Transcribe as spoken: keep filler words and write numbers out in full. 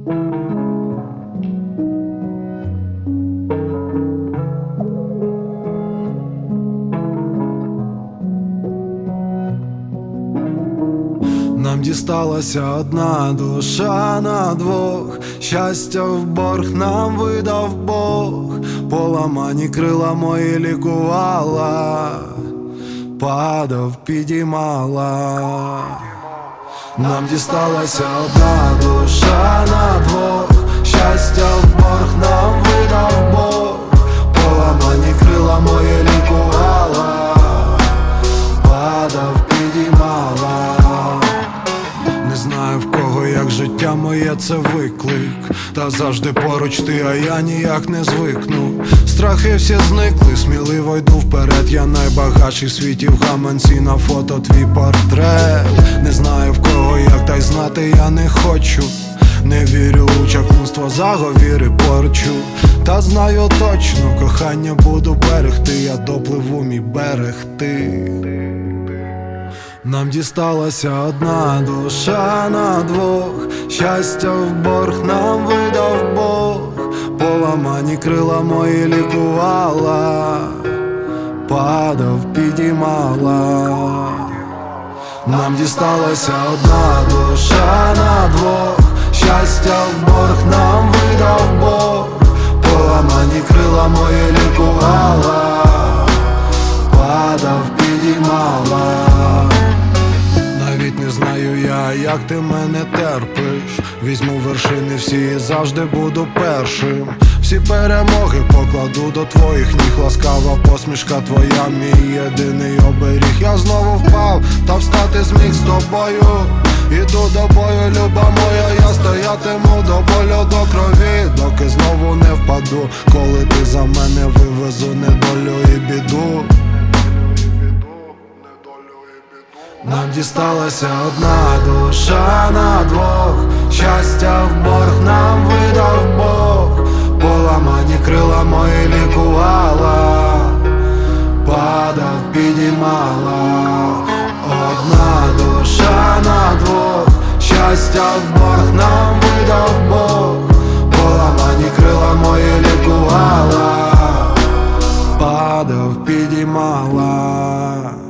Нам дісталася одна душа на двох, щастя в борг нам видав Бог, поламані крила мої лікувала, падав, підіймала. Нам дісталася одна душа на двох, щастя в борг нам видав Бог, поламані крила мої лікувала, падав, підіймала. Не знаю в кого, як життя моє це виклик, та завжди поруч ти, а я ніяк не звикну. Страхи всі зникли, сміливо йду вперед. Я найбагатший в світі, в гаманці на фото твій портрет. Не знаю в кого, як, та й знати я не хочу. Не вірю у чаклунство, заговіри порчу. Та знаю точно, кохання буду берегти, я допливу мій берег ти. Нам дісталася одна душа на двох, щастя в борг нам видав Бог, поламані крила мої лікувала, падав, підіймала. Нам дісталася одна душа на двох, щастя в борг нам видав Бог, поламані крила мої лікувала, падав, підіймала. Навіть не знаю я, як ти мене терпиш. Візьму вершини всі і завжди буду першим. Всі перемоги покладу до твоїх ніг. Ласкава посмішка твоя, мій єдиний оберіг. Я знову впав, та встати зміг з тобою. Іду до бою, люба моя, я стоятиму до болю, до крові, доки знову не впаду. Коли ти за мене вивезу недолю і біду. Нам дісталася одна душа на двох, щастя в борг нам видав Бог, поламані крила мої лікувала, падав, підіймала. Одна душа на двох, щастя в борг нам видав Бог, поламані крила мої лікувала, падав, підіймала.